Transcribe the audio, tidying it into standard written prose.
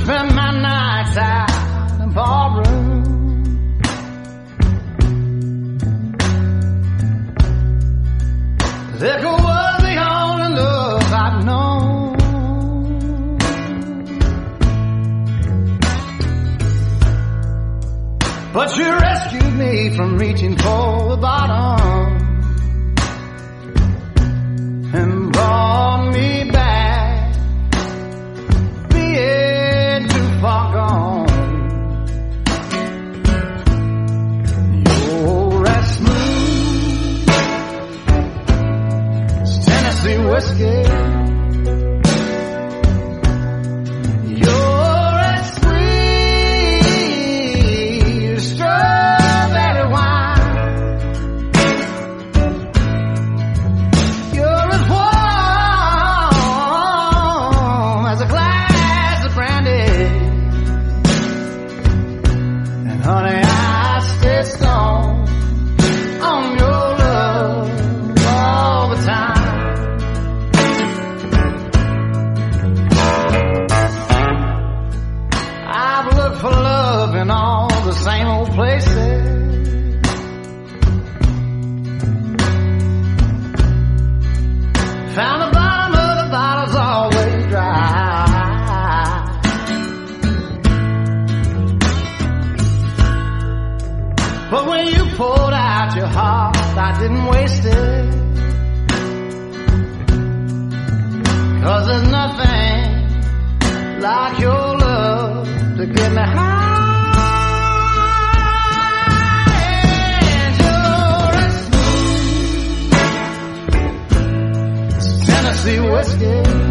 spend my nights out in ballroom. Liquor was the only love I'd known. But you rescued me from reaching for the bottom and brought me back, being too far gone. You're as smooth as Tennessee whiskey. You're as sweet as strawberry wine. You're as warm as a glass of brandy. And honey, I stay strong on your love all the time. I've looked for love in all the same old places. Found the bottom of the bottle's always dry. But when you poured out your heart, I didn't waste it. 'Cause there's nothing like your love to get me high. And you're as smooth as Tennessee whiskey.